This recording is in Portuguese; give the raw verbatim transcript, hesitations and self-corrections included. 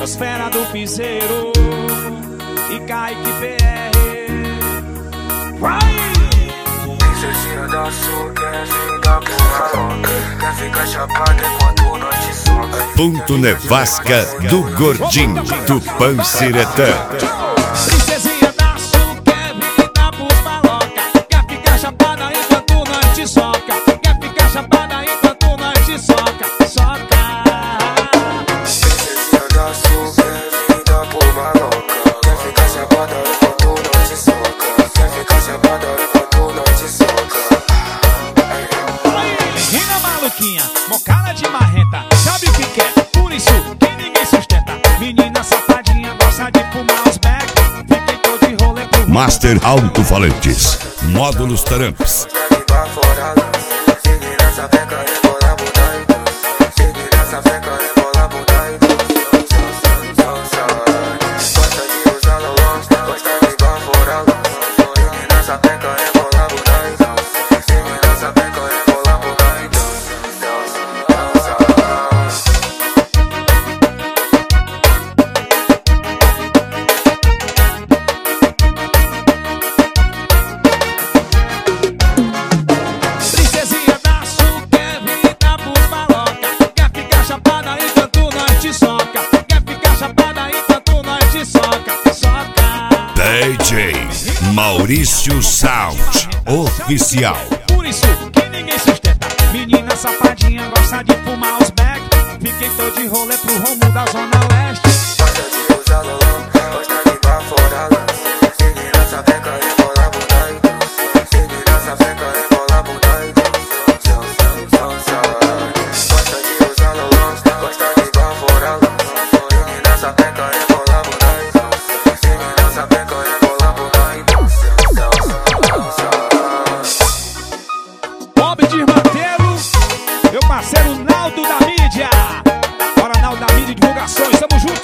Os fera do piseiro e Kaique P R. Vai! Princesinha da sul, quer vida por maloca, quer ficar chapada enquanto nós te soca. Ponto Nevasca do Gordinho, do Panciretã. Princesinha da sul, quer vida por maloca, quer ficar chapada enquanto nós te soca. Quer ficar chapada enquanto nós te soca. Soca. Princesinha da sul, quer vida por maloca, quer ficar chapada enquanto nós te soca. Quer ficar chapada enquanto nós te soca. Menina maluquinha, mocada de marrenta, sabe o que quer? Por isso que ninguém sustenta. Menina safadinha, gosta de fumar os back. Fiquei todo de rolê pro Master Alto-Falantes, Módulos Taramps. D J Maurício Sound Oficial. Por isso que ninguém sustenta. Menina safadinha, gosta de fumar os back. Fiquei todo de rolê pro rumo da zona leste. Gosta de usar lolão, gosta de baforar. Menina sapeca, rebola bunda e dança. Menina sapeca, rebola bunda e dança. Gosta de usar lolão, gosta de baforar. Menina sapeca, rebola bunda e dança. Menina sapeca, rebola bunda e dança. Bob de Manteiro, meu parceiro Naldo da mídia. Bora, Naldo da mídia, divulgações, tamo junto.